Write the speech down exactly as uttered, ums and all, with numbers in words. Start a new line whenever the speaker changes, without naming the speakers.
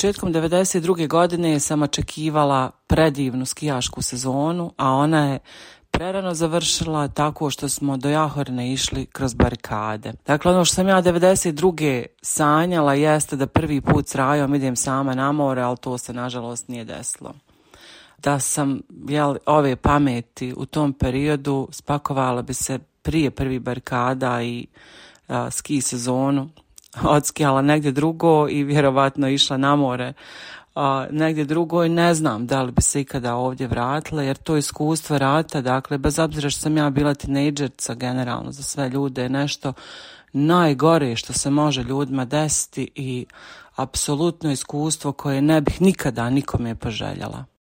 početkom devedeset druge godine sam očekivala predivnu skijašku sezonu, a ona je prerano završila tako što smo do Jahorne išli kroz barikade. Dakle, ono što sam ja devedeset druge sanjala jeste da prvi put s Rajom idem sama na more, ali to se nažalost nije desilo. Da sam jel, ove pameti u tom periodu spakovala bi se prije prvi barikada i a, ski sezonu, odskijala negdje drugo i vjerovatno išla na more a, negdje drugo i ne znam da li bi se ikada ovdje vratila, jer to iskustvo rata, dakle, bez obzira što sam ja bila tinejdžerca, generalno za sve ljude je nešto najgore što se može ljudima desiti i apsolutno iskustvo koje ne bih nikada nikome poželjela.